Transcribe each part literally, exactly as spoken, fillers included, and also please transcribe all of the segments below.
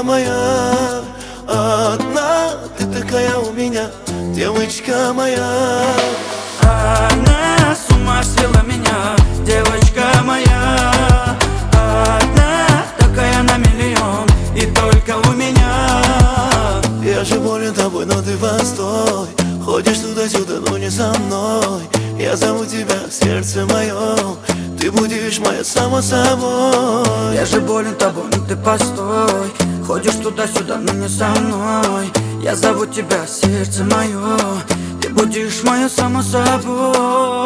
моя. Одна ты такая у меня, девочка моя. Она с ума свела меня, девочка моя. Одна такая на миллион, и только у меня. Я же болен тобой, но ты постой. Ходишь туда-сюда, но не со мной. Я зову тебя в сердце моем, ты будешь моя само собой. Я же болен тобой, но ты постой. Ходишь туда-сюда, но не со мной. Я зову тебя в сердце мое, ты будешь моя само собой.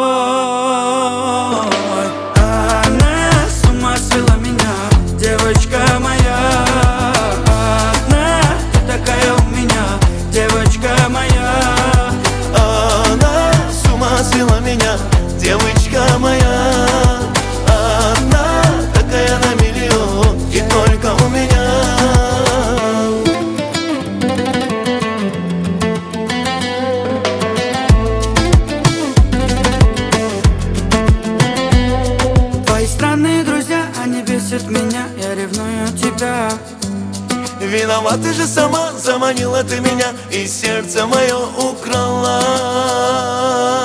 Она с ума свела меня, девочка моя. Одна ты такая у меня, девочка моя. Она с ума свела меня, девочка моя. Одна такая на миллион, и только у меня. Твои странные друзья, они бесят меня, я ревную тебя. Виновата же сама, заманила ты меня и сердце мое украла.